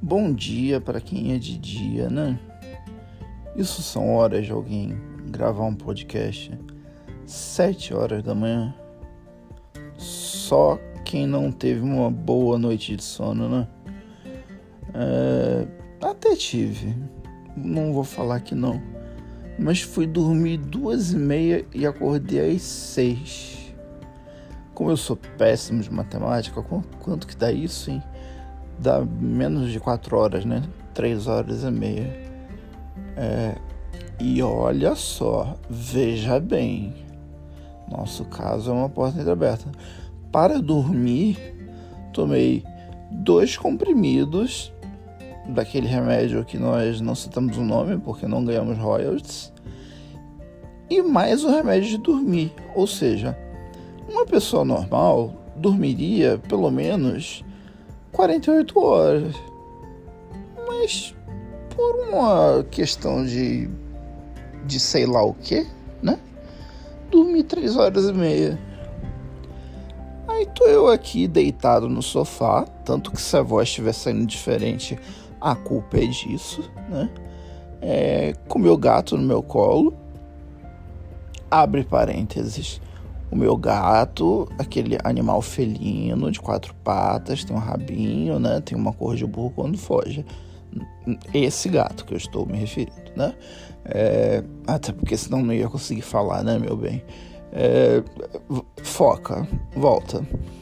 Bom dia para quem é de dia, né? Isso são horas de alguém gravar um podcast 7 horas da manhã. Só quem não teve uma boa noite de sono, né? Até tive, não vou falar que não, mas fui dormir 2h30 e acordei às 6. Como eu sou péssimo de matemática, quanto que dá isso, hein? Dá menos de 4 horas, né? 3h30. E olha só, veja bem, nosso caso é uma porta entreaberta. Para dormir, tomei 2 comprimidos daquele remédio que nós não citamos o nome porque não ganhamos royalties, e mais o remédio de dormir. Ou seja, uma pessoa normal dormiria pelo menos 48 horas, mas por uma questão de sei lá o que, né? Dormi 3h30. Aí tô eu aqui deitado no sofá, tanto que se a voz estiver saindo diferente, a culpa é disso, né? Com meu gato no meu colo. Abre parênteses. O meu gato, aquele animal felino de 4 patas, tem um rabinho, né? Tem uma cor de burro quando foge. Esse gato que eu estou me referindo, né? Até porque senão não ia conseguir falar, né, meu bem? Foca, volta.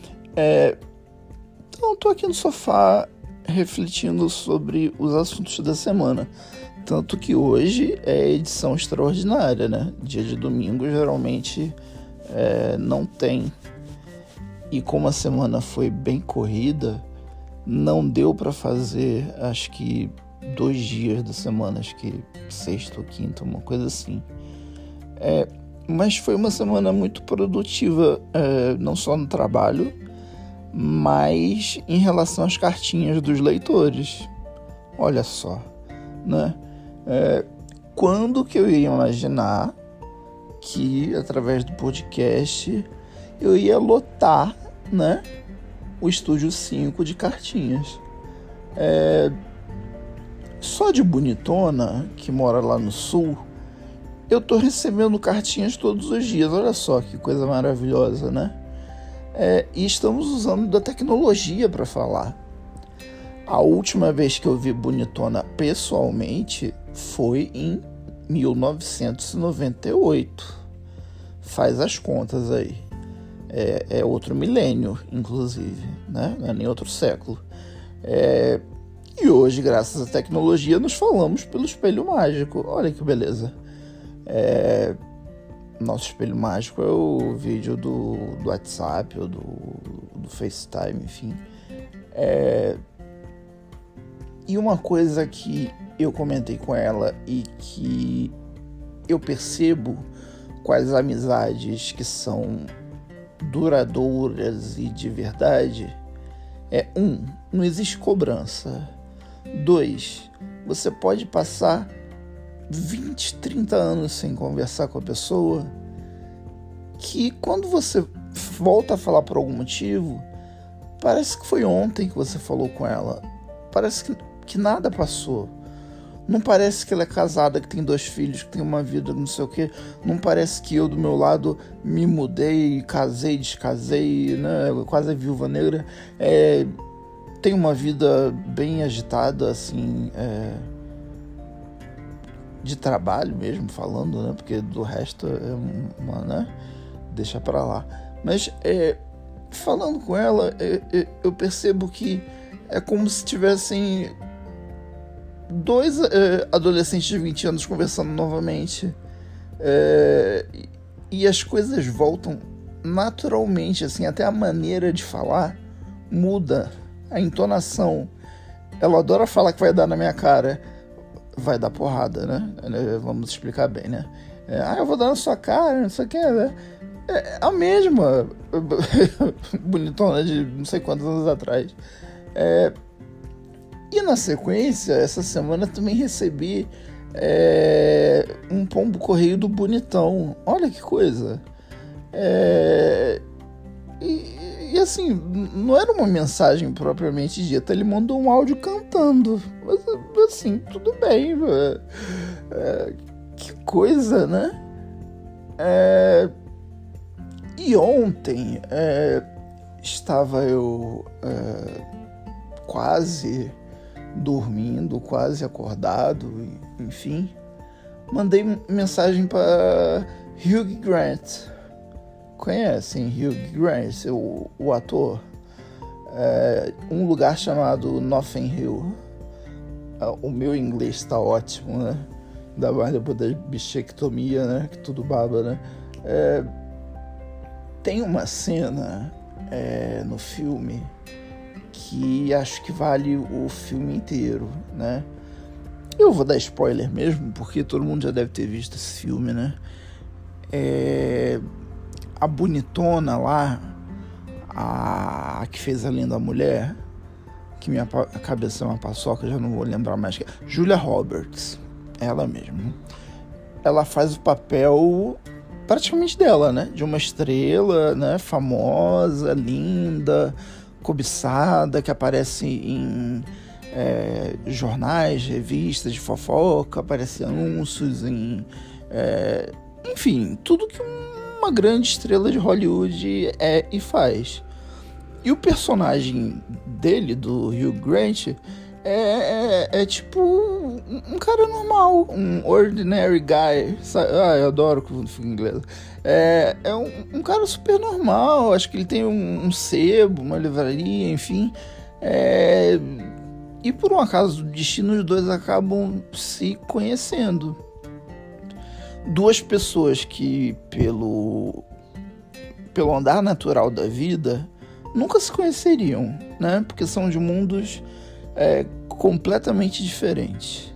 Então eu tô aqui no sofá refletindo sobre os assuntos da semana. Tanto que hoje é edição extraordinária, né? Dia de domingo geralmente não tem. E como a semana foi bem corrida, não deu para fazer, acho que 2 dias da semana, acho que sexta ou quinta, uma coisa assim. Mas foi uma semana muito produtiva, não só no trabalho, mas em relação às cartinhas dos leitores. Olha só, né? Quando que eu ia imaginar que, através do podcast, eu ia lotar, né, o Estúdio 5 de cartinhas. Só de Bonitona, que mora lá no sul, eu tô recebendo cartinhas todos os dias. Olha só que coisa maravilhosa, né? E estamos usando da tecnologia para falar. A última vez que eu vi Bonitona pessoalmente foi em 1998. Faz as contas aí. É outro milênio, inclusive, né? Não é nem outro século. E hoje, graças à tecnologia, nos falamos pelo espelho mágico. Olha que beleza. Nosso espelho mágico é o vídeo do WhatsApp ou do FaceTime, enfim. E uma coisa que eu comentei com ela e que eu percebo quais amizades que são duradouras e de verdade é: 1, não existe cobrança. 2, você pode passar 20, 30 anos sem conversar com a pessoa, que quando você volta a falar por algum motivo, parece que foi ontem que você falou com ela. Parece que nada passou. Não parece que ela é casada, que tem 2 filhos, que tem uma vida, não sei o quê. Não parece que eu, do meu lado, me mudei, casei, descasei, né? Quase viúva negra. Tenho uma vida bem agitada, assim, de trabalho mesmo, falando, né? Porque do resto né? Deixa pra lá. Mas, falando com ela, eu percebo que é como se tivessem 2 adolescentes de 20 anos conversando novamente, e as coisas voltam naturalmente, assim, até a maneira de falar muda, a entonação. Ela adora falar que vai dar na minha cara, vai dar porrada, né? Vamos explicar bem, né? Eu vou dar na sua cara, não sei o que, né? A mesma Bonitona de não sei quantos anos atrás. E na sequência, essa semana também recebi um pombo correio do Bonitão. Olha que coisa. E assim, não era uma mensagem propriamente dita, ele mandou um áudio cantando. Mas assim, tudo bem. Que coisa, né? E ontem estava eu quase dormindo, quase acordado, enfim. Mandei mensagem para Hugh Grant. Conhecem Hugh Grant, o ator? Um lugar chamado Notting Hill. O meu inglês está ótimo, né? Ainda mais depois da bichectomia, né? Que tudo baba, né? Tem uma cena no filme que acho que vale o filme inteiro, né? Eu vou dar spoiler mesmo, porque todo mundo já deve ter visto esse filme, né? A bonitona lá, a que fez a Linda Mulher, que minha cabeça é uma paçoca, já não vou lembrar mais. Julia Roberts, ela mesma. Ela faz o papel praticamente dela, né? De uma estrela, né? Famosa, linda, cobiçada, que aparece em jornais, revistas de fofoca, aparece anúncios enfim, tudo que uma grande estrela de Hollywood é e faz. E o personagem dele, do Hugh Grant, é tipo um cara normal, um ordinary guy. Sabe? Eu adoro quando fica em inglês. É um cara super normal, acho que ele tem um sebo, uma livraria, enfim. E por um acaso do destino, os dois acabam se conhecendo. Duas pessoas que, pelo andar natural da vida, nunca se conheceriam, né? Porque são de mundos completamente diferentes.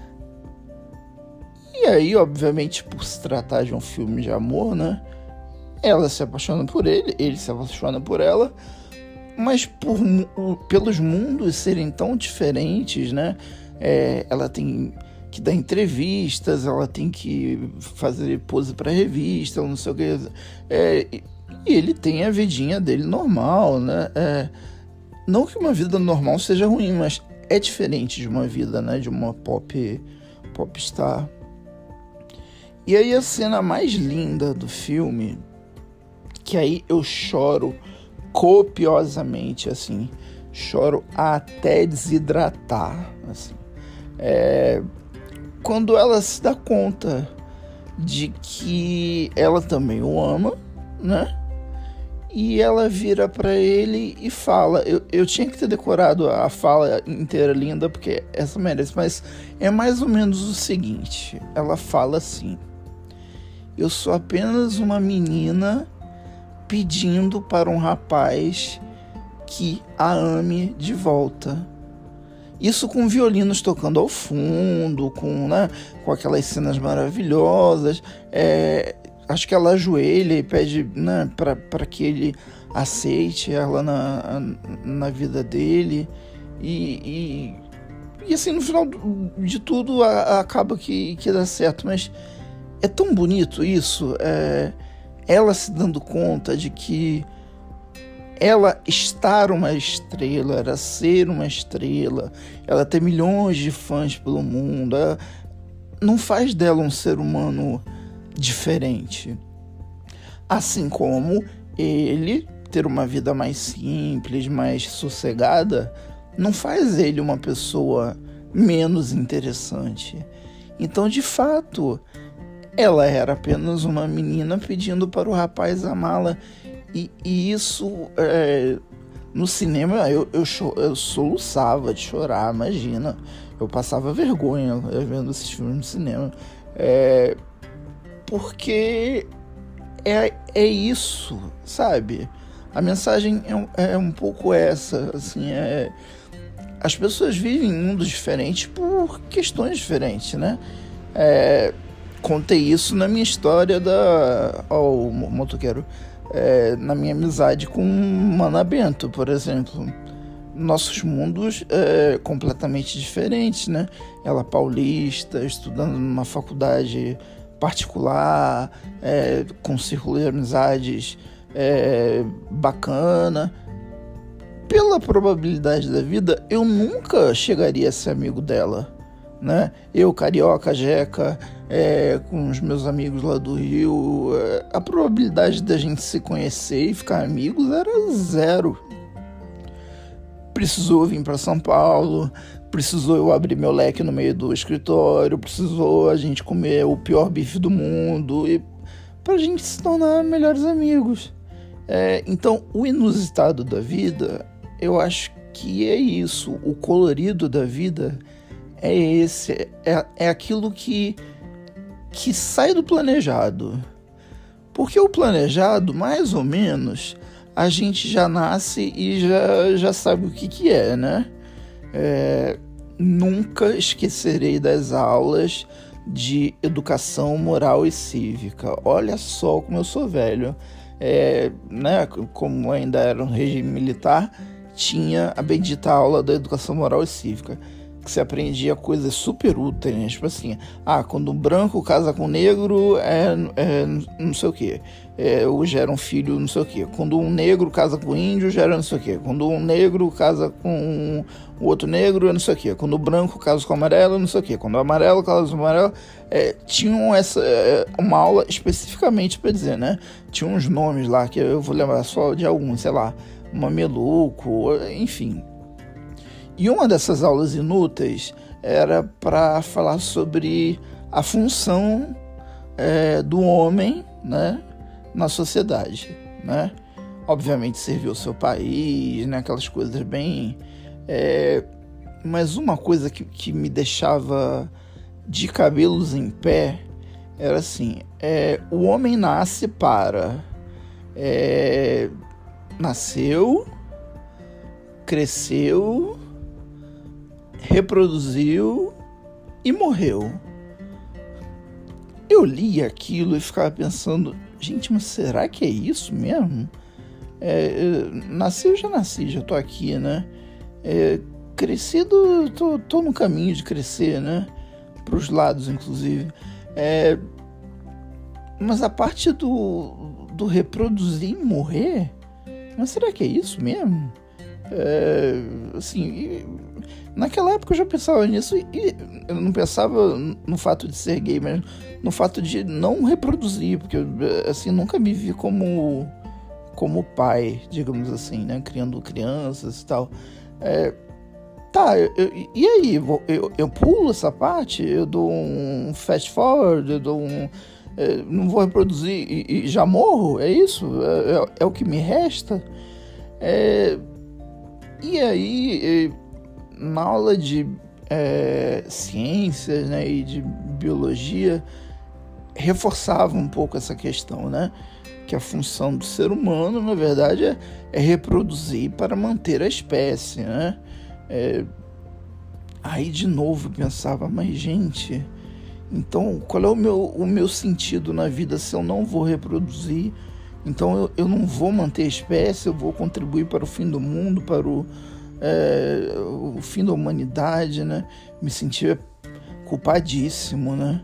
E aí, obviamente, por se tratar de um filme de amor, né? Ela se apaixona por ele se apaixona por ela, mas pelos mundos serem tão diferentes, né? Ela tem que dar entrevistas, ela tem que fazer pose para revista, não sei o que. E ele tem a vidinha dele normal, né? Não que uma vida normal seja ruim, mas é diferente de uma vida, né? De uma popstar. E aí a cena mais linda do filme, que aí eu choro copiosamente, assim, choro até desidratar, assim, quando ela se dá conta de que ela também o ama, né? E ela vira pra ele e fala, eu tinha que ter decorado a fala inteira linda, porque essa merece, mas é mais ou menos o seguinte, ela fala assim: eu sou apenas uma menina pedindo para um rapaz que a ame de volta. Isso com violinos tocando ao fundo, com aquelas cenas maravilhosas. Acho que ela ajoelha e pede, né, para que ele aceite ela na vida dele. E assim, no final de tudo, acaba que dá certo. Mas é tão bonito isso. Ela se dando conta de que ela estar uma estrela, era ser uma estrela, ela ter milhões de fãs pelo mundo, não faz dela um ser humano diferente. Assim como ele ter uma vida mais simples, mais sossegada, não faz ele uma pessoa menos interessante. Então, de fato, ela era apenas uma menina pedindo para o rapaz amá-la. E isso, no cinema, eu soluçava de chorar, imagina. Eu passava vergonha vendo esses filmes no cinema. Porque é isso, sabe? A mensagem é um pouco essa, assim, as pessoas vivem em mundos diferentes por questões diferentes, né? Contei isso na minha história o motoqueiro. Na minha amizade com Mana Bento, por exemplo. Nossos mundos completamente diferentes, né? Ela paulista, estudando numa faculdade particular, com círculo de amizades bacana. Pela probabilidade da vida, eu nunca chegaria a ser amigo dela, né? Eu, carioca, jeca, com os meus amigos lá do Rio, a probabilidade da gente se conhecer e ficar amigos era 0. Precisou vir para São Paulo, precisou eu abrir meu leque no meio do escritório, precisou a gente comer o pior bife do mundo e pra gente se tornar melhores amigos. Então, o inusitado da vida, eu acho que é isso. O colorido da vida é esse. É aquilo que sai do planejado. Porque o planejado, mais ou menos, a gente já nasce e já sabe o que é, né? Nunca esquecerei das aulas de educação moral e cívica. Olha só como eu sou velho. Né? Como ainda era um regime militar, tinha a bendita aula da educação moral e cívica, que você aprendia coisas super úteis, né? Tipo assim, quando um branco casa com um negro, não sei o quê, ou gera um filho, não sei o quê. Quando um negro casa com um índio, gera não sei o quê. Quando um negro casa com o outro negro, não sei o quê. Quando o branco casa com o amarelo, não sei o quê. Quando o amarelo casa com o amarelo, tinham uma aula especificamente para dizer, né? Tinha uns nomes lá, que eu vou lembrar só de alguns, sei lá, mameluco, enfim. E uma dessas aulas inúteis era para falar sobre a função do homem, né, na sociedade, né? Obviamente serviu o seu país, né, aquelas coisas bem... mas uma coisa que me deixava de cabelos em pé era assim, o homem nasce para... nasceu, cresceu, reproduziu e morreu. Eu li aquilo e ficava pensando, gente, mas será que é isso mesmo? Nasci, eu já nasci, já tô aqui, né? Crescido, tô no caminho de crescer, né? Pros lados, inclusive. Mas a parte do reproduzir e morrer, mas será que é isso mesmo? Assim, naquela época eu já pensava nisso e eu não pensava no fato de ser gay, mas no fato de não reproduzir, porque assim, nunca me vi como pai, digamos assim, né, criando crianças e tal. E aí, eu pulo essa parte, eu dou um fast forward, eu dou não vou reproduzir e já morro? É isso? É o que me resta? E aí, na aula de ciências, né, e de biologia, reforçava um pouco essa questão, né? Que a função do ser humano, na verdade, é reproduzir para manter a espécie, né? Aí, de novo, eu pensava, mas, gente, então, qual é o meu sentido na vida se eu não vou reproduzir? Então eu não vou manter a espécie, eu vou contribuir para o fim do mundo, para o fim da humanidade, né? Me sentia culpadíssimo, né?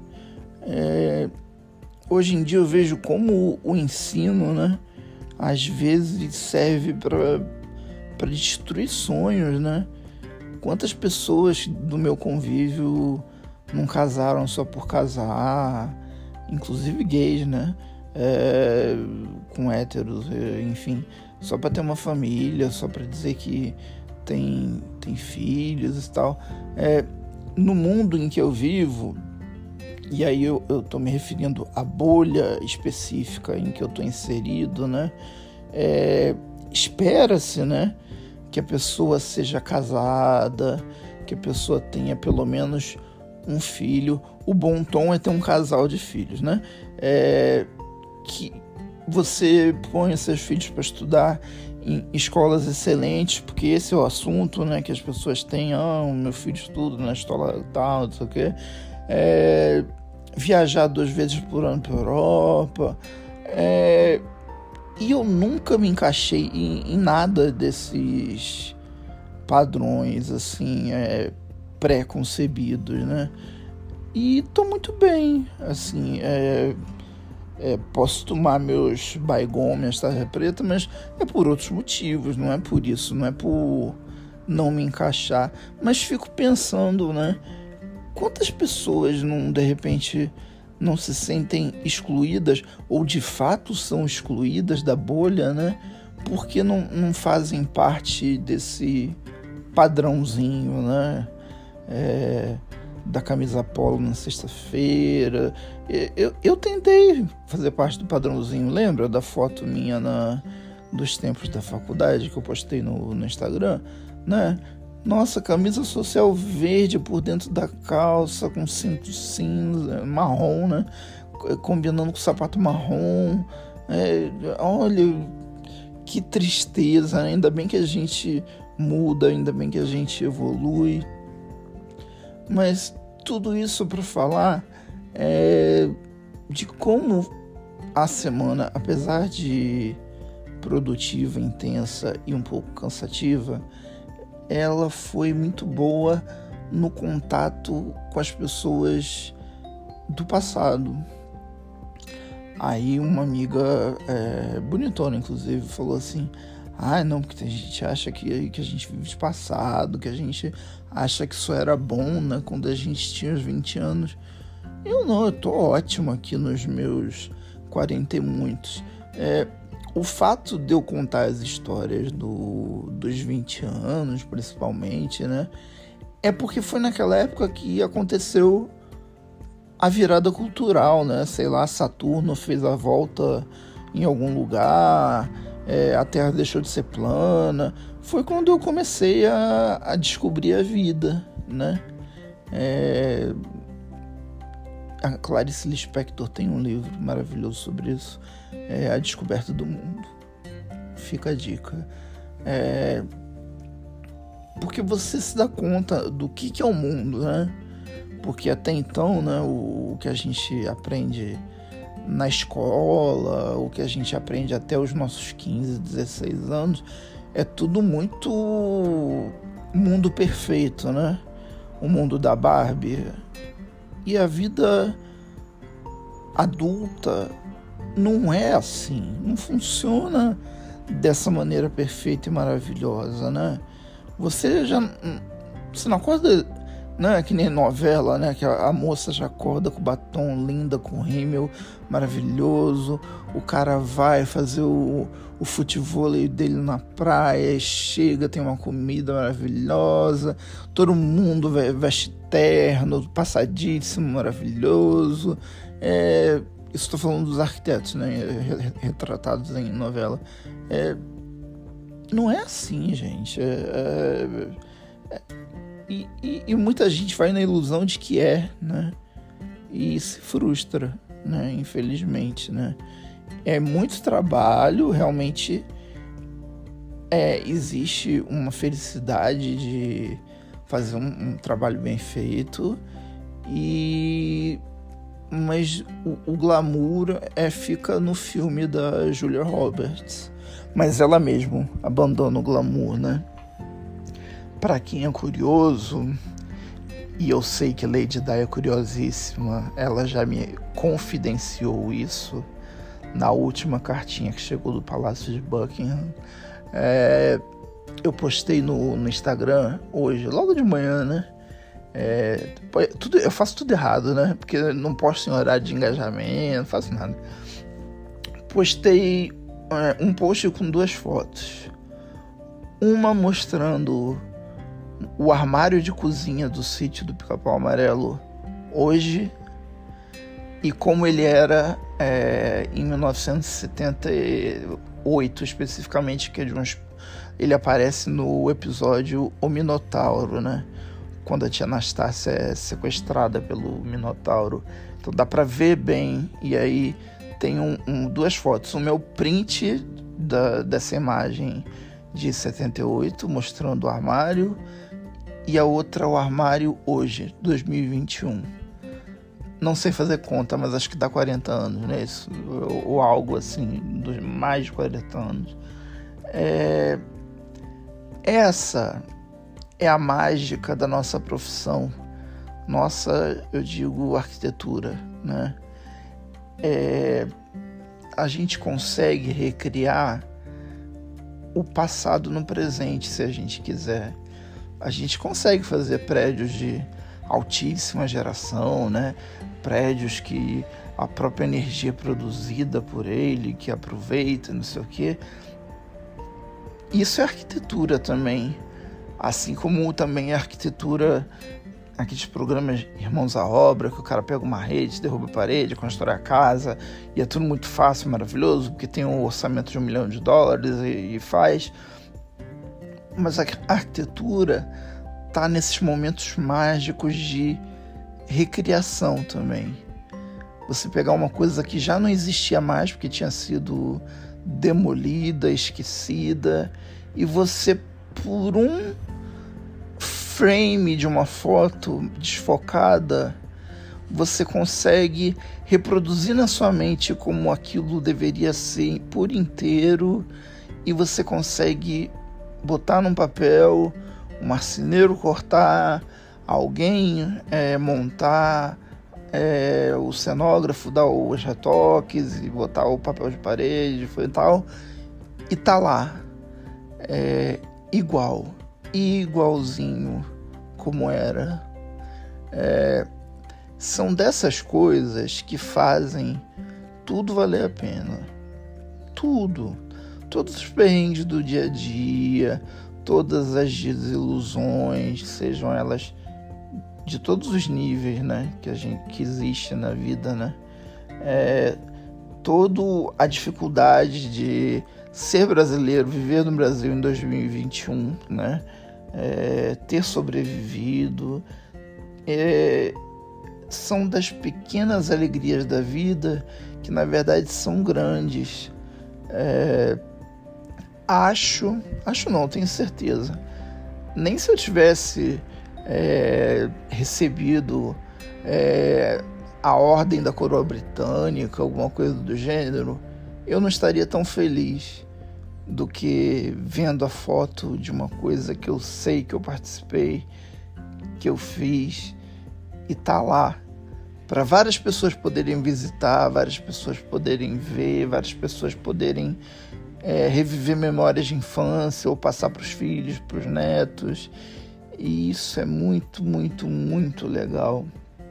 Hoje em dia eu vejo como o ensino, né, às vezes serve para destruir sonhos, né? Quantas pessoas do meu convívio não casaram só por casar, inclusive gays, né? Com héteros, enfim, só para ter uma família, só para dizer que tem filhos e tal. No mundo em que eu vivo, e aí eu tô me referindo à bolha específica em que eu tô inserido, né? Espera-se, né, que a pessoa seja casada, que a pessoa tenha pelo menos um filho. O bom tom é ter um casal de filhos, né? Que você põe seus filhos para estudar em escolas excelentes, porque esse é o assunto, né, que as pessoas têm. Meu filho estuda na escola tal, não sei o quê. Viajar 2 vezes por ano para a Europa. E eu nunca me encaixei em nada desses padrões, assim, pré-concebidos, né? E tô muito bem, assim, Posso tomar meus Baygon, minhas tarja preta, mas é por outros motivos, não é por isso, não é por não me encaixar. Mas fico pensando, né? Quantas pessoas de repente não se sentem excluídas ou de fato são excluídas da bolha, né? Porque não fazem parte desse padrãozinho, né? Da camisa polo na sexta-feira. Eu tentei fazer parte do padrãozinho, lembra da foto minha dos tempos da faculdade que eu postei no Instagram, né? Nossa, camisa social verde por dentro da calça, com cinto cinza, marrom, né? Combinando com sapato marrom. Olha, que tristeza, né? Ainda bem que a gente muda, ainda bem que a gente evolui. Mas tudo isso para falar de como a semana, apesar de produtiva, intensa e um pouco cansativa, ela foi muito boa no contato com as pessoas do passado. Aí uma amiga bonitona, inclusive, falou assim: não, porque a gente acha que a gente vive de passado, que a gente acha que isso era bom, né, quando a gente tinha os 20 anos. Eu tô ótimo aqui nos meus 40 e muitos. O fato de eu contar as histórias dos 20 anos, principalmente, né, é porque foi naquela época que aconteceu a virada cultural, né? Sei lá, Saturno fez a volta em algum lugar, a Terra deixou de ser plana. Foi quando eu comecei a descobrir a vida, né? A Clarice Lispector tem um livro maravilhoso sobre isso, A Descoberta do Mundo. Fica a dica. Porque você se dá conta do que é o mundo, né? Porque até então, né, o que a gente aprende na escola, o que a gente aprende até os nossos 15, 16 anos, é tudo muito mundo perfeito, né? O mundo da Barbie. E a vida adulta não é assim, não funciona dessa maneira perfeita e maravilhosa, né? Você não acorda, né, que nem novela, né, que a moça já acorda com batom linda, com rímel maravilhoso, o cara vai fazer o futevôlei dele na praia, chega, tem uma comida maravilhosa, todo mundo veste terno, passadíssimo, maravilhoso. Isso estou falando dos arquitetos, né, retratados em novela. Não é assim, gente. E muita gente vai na ilusão de que né? E se frustra, né? Infelizmente, né? É muito trabalho, realmente existe uma felicidade de fazer um trabalho bem feito, mas o glamour fica no filme da Julia Roberts, mas ela mesma abandona o glamour, né? Para quem é curioso, e eu sei que Lady Di é curiosíssima, ela já me confidenciou isso na última cartinha que chegou do Palácio de Buckingham. Eu postei no Instagram hoje, logo de manhã, né? Eu faço tudo errado, né? Porque eu não posto em horário de engajamento, não faço nada. Postei um post com 2 fotos. Uma mostrando o armário de cozinha do sítio do Pica-Pau Amarelo hoje e como ele era em 1978, especificamente, que ele aparece no episódio O Minotauro, né? Quando a tia Anastácia é sequestrada pelo Minotauro. Então dá pra ver bem. E aí tem 2 fotos. O meu print dessa imagem de 78, mostrando o armário, e a outra, o armário hoje, 2021. Não sei fazer conta, mas acho que dá 40 anos, né? Isso, ou algo assim, mais de 40 anos. Essa é a mágica da nossa profissão. Nossa, eu digo arquitetura, né? a gente consegue recriar o passado no presente, se a gente quiser. A gente consegue fazer prédios de altíssima geração, né? Prédios que a própria energia é produzida por ele, que aproveita, não sei o quê. Isso é arquitetura também. Assim como também a arquitetura, aqueles programas Irmãos à Obra, que o cara pega uma rede, derruba a parede, constrói a casa, e é tudo muito fácil, maravilhoso, porque tem um orçamento de $1 milhão e faz. Mas a arquitetura está nesses momentos mágicos de recriação também. Você pegar uma coisa que já não existia mais, porque tinha sido demolida, esquecida, e você, por um frame de uma foto desfocada, você consegue reproduzir na sua mente como aquilo deveria ser por inteiro, e você consegue botar num papel, um marceneiro cortar, alguém montar, o cenógrafo dar os retoques e botar o papel de parede e tal, e tá lá, igualzinho como era. São dessas coisas que fazem tudo valer a pena. Tudo. Todos os perrengues do dia a dia, todas as desilusões, sejam elas de todos os níveis, né, que existe na vida, né? Toda a dificuldade de ser brasileiro, viver no Brasil em 2021, né? Ter sobrevivido, são das pequenas alegrias da vida que na verdade são grandes. Acho não, tenho certeza. Nem se eu tivesse recebido a ordem da coroa britânica, alguma coisa do gênero, eu não estaria tão feliz do que vendo a foto de uma coisa que eu sei que eu participei, que eu fiz, e tá lá para várias pessoas poderem visitar, várias pessoas poderem ver, várias pessoas poderem reviver memórias de infância ou passar para os filhos, para os netos. E isso é muito, muito, muito legal.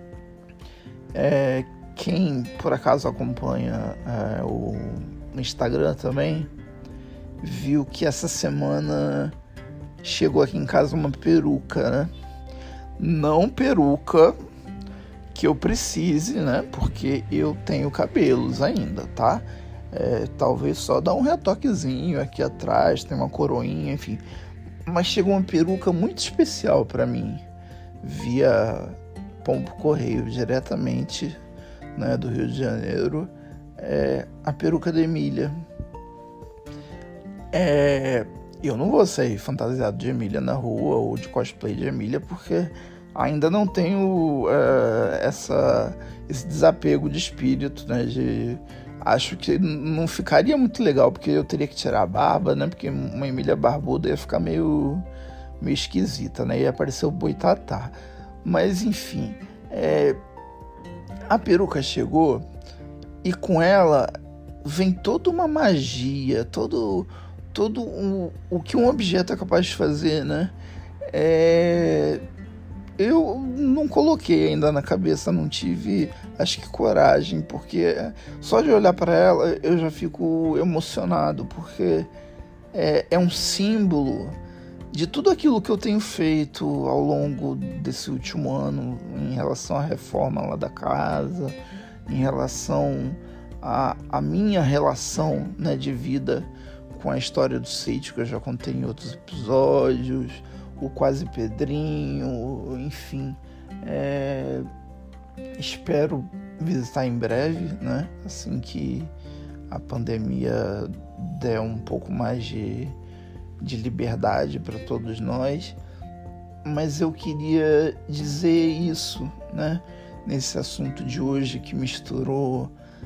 Quem por acaso acompanha o Instagram também viu que essa semana chegou aqui em casa uma peruca, né? Não peruca que eu precise, né? Porque eu tenho cabelos ainda, tá? Talvez só dar um retoquezinho aqui atrás, tem uma coroinha, enfim. Mas chegou uma peruca muito especial para mim, via Pombo Correio, diretamente, né, do Rio de Janeiro. A peruca da Emília. Eu não vou sair fantasiado de Emília na rua ou de cosplay de Emília, porque ainda não tenho esse desapego de espírito, né? Acho que não ficaria muito legal, porque eu teria que tirar a barba, né? Porque uma Emília barbuda ia ficar meio esquisita, né? Ia aparecer o Boitatá. Mas, enfim, a peruca chegou e com ela vem toda uma magia, todo o que um objeto é capaz de fazer, né? Eu não coloquei ainda na cabeça, não tive, acho que coragem, porque só de olhar para ela eu já fico emocionado, porque é um símbolo de tudo aquilo que eu tenho feito ao longo desse último ano em relação à reforma lá da casa, em relação à minha relação, né, de vida com a história do sítio, que eu já contei em outros episódios, o Quase Pedrinho, enfim. Espero visitar em breve, né? Assim que a pandemia der um pouco mais de liberdade para todos nós. Mas eu queria dizer isso, né? Nesse assunto de hoje que misturou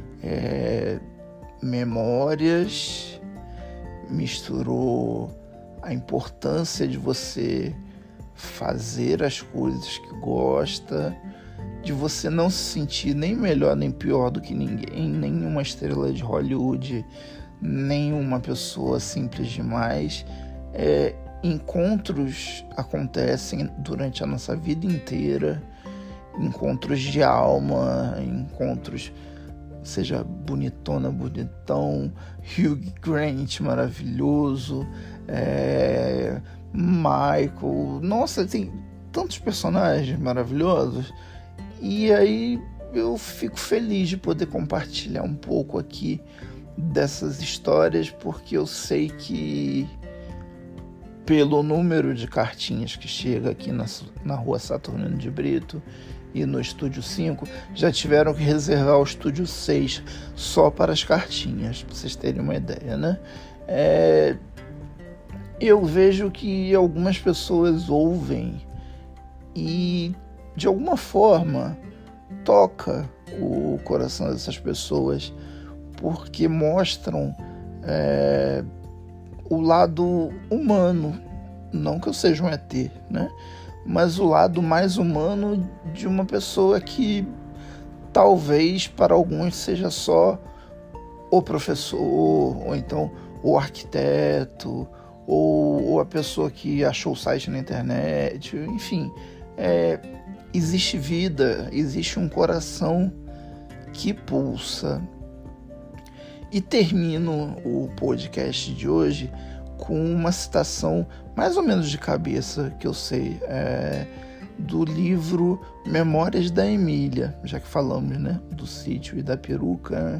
memórias, misturou a importância de você fazer as coisas que gosta, de você não se sentir nem melhor nem pior do que ninguém, nenhuma estrela de Hollywood, nenhuma pessoa simples demais. Encontros acontecem durante a nossa vida inteira, encontros de alma, encontros, seja bonitona, bonitão, Hugh Grant maravilhoso, Michael, nossa, tem tantos personagens maravilhosos, e aí eu fico feliz de poder compartilhar um pouco aqui dessas histórias, porque eu sei que pelo número de cartinhas que chega aqui na rua Saturnino de Brito e no Estúdio 5, já tiveram que reservar o Estúdio 6 só para as cartinhas, para vocês terem uma ideia, né? Eu vejo que algumas pessoas ouvem e, de alguma forma, toca o coração dessas pessoas, porque mostram o lado humano, não que eu seja um ET, né? Mas o lado mais humano de uma pessoa que talvez para alguns seja só o professor, ou então o arquiteto, ou a pessoa que achou o site na internet, enfim. Existe vida, existe um coração que pulsa. E termino o podcast de hoje com uma citação mais ou menos de cabeça, que eu sei, do livro Memórias da Emília, já que falamos, né, do sítio e da peruca.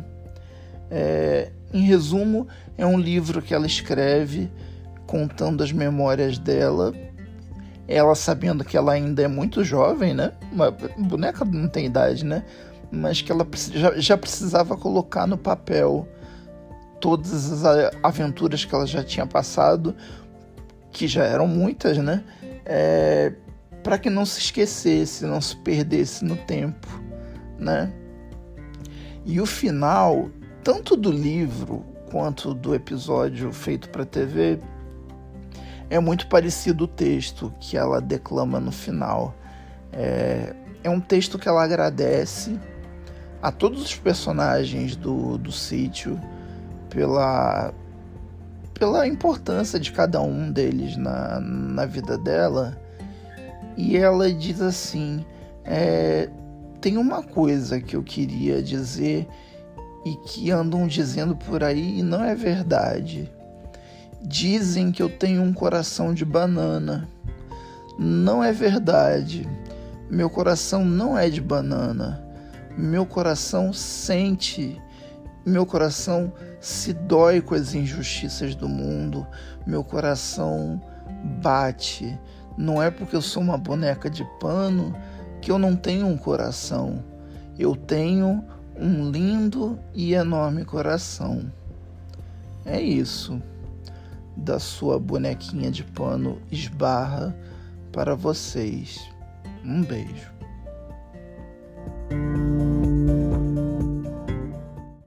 Em resumo, é um livro que ela escreve contando as memórias dela, ela sabendo que ela ainda é muito jovem, né? Uma boneca não tem idade, né? Mas que ela já precisava colocar no papel todas as aventuras que ela já tinha passado, que já eram muitas, né? Para que não se esquecesse, não se perdesse no tempo, né? E o final, tanto do livro quanto do episódio feito para TV, é muito parecido o texto que ela declama no final. É um texto que ela agradece a todos os personagens do sítio pela importância de cada um deles na vida dela. E ela diz assim: tem uma coisa que eu queria dizer e que andam dizendo por aí e não é verdade. Dizem que eu tenho um coração de banana. Não é verdade. Meu coração não é de banana. Meu coração sente. Meu coração se dói com as injustiças do mundo. Meu coração bate. Não é porque eu sou uma boneca de pano que eu não tenho um coração. Eu tenho um lindo e enorme coração. É isso. Da sua bonequinha de pano esbarra para vocês. Um beijo.